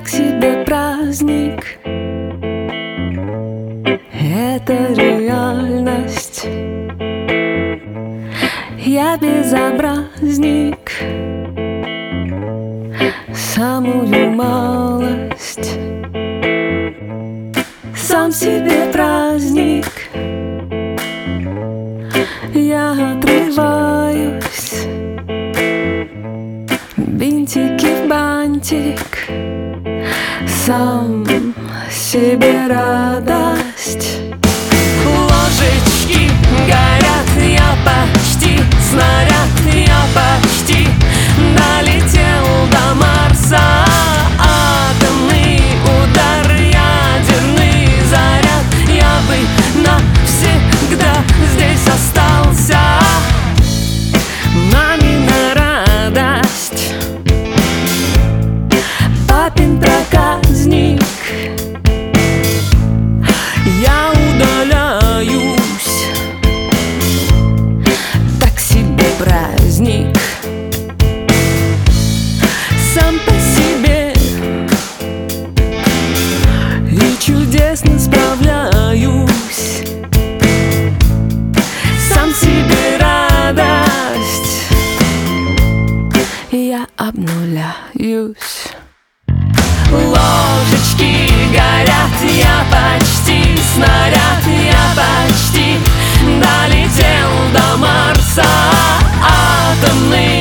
так себе праздник. Это реальность. Я безобразник, самую малость. Сам себе праздник. Я отрываюсь, бинтики в бантик, сам себе радость. Ложечки горят, я почти снаряд, я почти долетел до Марса. Атомный удар, ядерный заряд, я бы навсегда здесь остался. Мамина радость, папин проказник. Я удаляюсь, так себе праздник. Сам по себе и чудесно справляюсь. Сам себе радость, я обнуляюсь. Ложечки горят, я почти снаряд, я почти долетел до Марса. Атомный